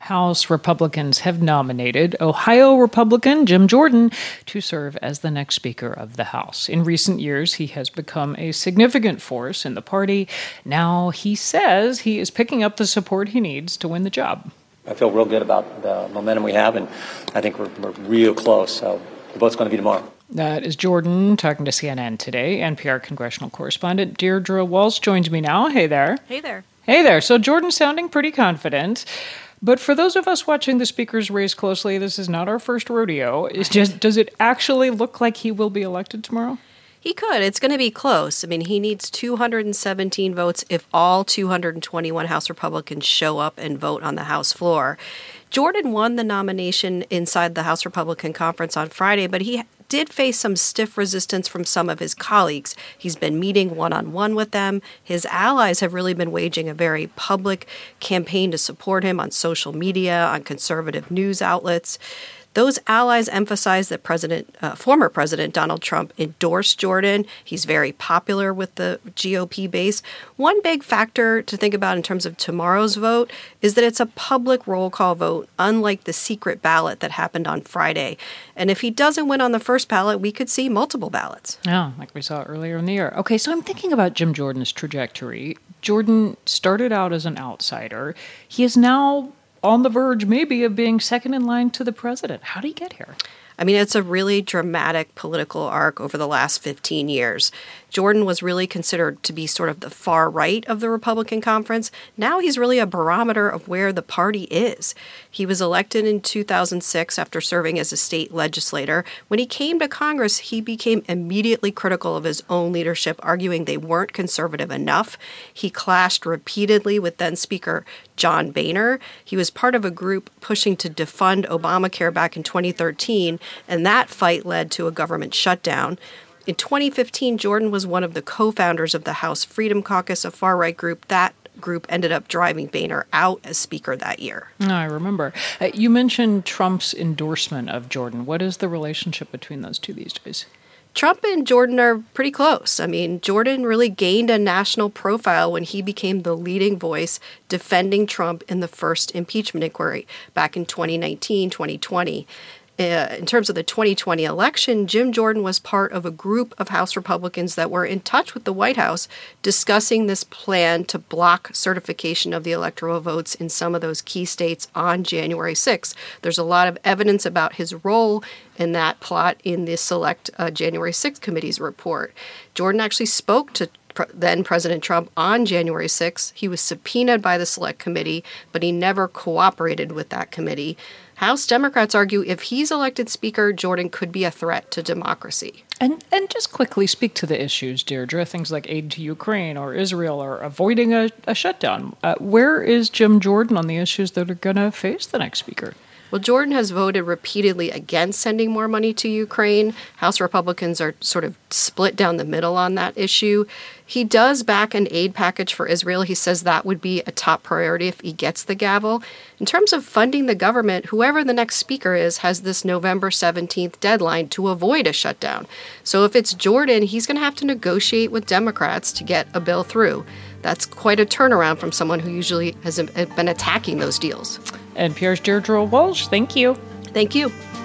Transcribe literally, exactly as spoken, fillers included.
House Republicans have nominated Ohio Republican Jim Jordan to serve as the next Speaker of the House. In recent years, he has become a significant force in the party. Now he says he is picking up the support he needs to win the job. I feel real good about the momentum we have, and I think we're, we're real close. So the vote's going to be tomorrow. That is Jordan talking to C N N today. N P R congressional correspondent Deirdre Walsh joins me now. Hey there. Hey there. Hey there. So Jordan's sounding pretty confident. But for those of us watching the speaker's race closely, this is not our first rodeo. It's just, does it actually look like he will be elected tomorrow? He could. It's going to be close. I mean, he needs two hundred seventeen votes if all two hundred twenty-one House Republicans show up and vote on the House floor. Jordan won the nomination inside the House Republican Conference on Friday, but he did face some stiff resistance from some of his colleagues. He's been meeting one-on-one with them. His allies have really been waging a very public campaign to support him on social media, on conservative news outlets. Those allies emphasize that President, uh, former President Donald Trump endorsed Jordan. He's very popular with the G O P base. One big factor to think about in terms of tomorrow's vote is that it's a public roll call vote, unlike the secret ballot that happened on Friday. And if he doesn't win on the first ballot, we could see multiple ballots. Yeah, like we saw earlier in the year. Okay, so I'm thinking about Jim Jordan's trajectory. Jordan started out as an outsider. He is now on the verge, maybe, of being second in line to the president. How did he get here? I mean, it's a really dramatic political arc over the last fifteen years. Jordan was really considered to be sort of the far right of the Republican conference. Now he's really a barometer of where the party is. He was elected in two thousand six after serving as a state legislator. When he came to Congress, he became immediately critical of his own leadership, arguing they weren't conservative enough. He clashed repeatedly with then Speaker John Boehner. He was part of a group pushing to defund Obamacare back in twenty thirteen, and that fight led to a government shutdown. In twenty fifteen, Jordan was one of the co-founders of the House Freedom Caucus, a far-right group. That group ended up driving Boehner out as Speaker that year. Oh, I remember. Uh, you mentioned Trump's endorsement of Jordan. What is the relationship between those two these days? Trump and Jordan are pretty close. I mean, Jordan really gained a national profile when he became the leading voice defending Trump in the first impeachment inquiry back in twenty nineteen, twenty twenty. Uh, in terms of the twenty twenty election, Jim Jordan was part of a group of House Republicans that were in touch with the White House discussing this plan to block certification of the electoral votes in some of those key states on January sixth. There's a lot of evidence about his role in that plot in the Select uh, January sixth Committee's report. Jordan actually spoke to then President Trump on January sixth. He was subpoenaed by the Select Committee, but he never cooperated with that committee. House Democrats argue if he's elected Speaker, Jordan could be a threat to democracy. And and just quickly speak to the issues, Deirdre, things like aid to Ukraine or Israel or avoiding a, a shutdown. Uh, where is Jim Jordan on the issues that are going to face the next Speaker? Well, Jordan has voted repeatedly against sending more money to Ukraine. House Republicans are sort of split down the middle on that issue. He does back an aid package for Israel. He says that would be a top priority if he gets the gavel. In terms of funding the government, whoever the next speaker is has this November seventeenth deadline to avoid a shutdown. So if it's Jordan, he's going to have to negotiate with Democrats to get a bill through. That's quite a turnaround from someone who usually has been attacking those deals. N P R's Deirdre Walsh, thank you. Thank you.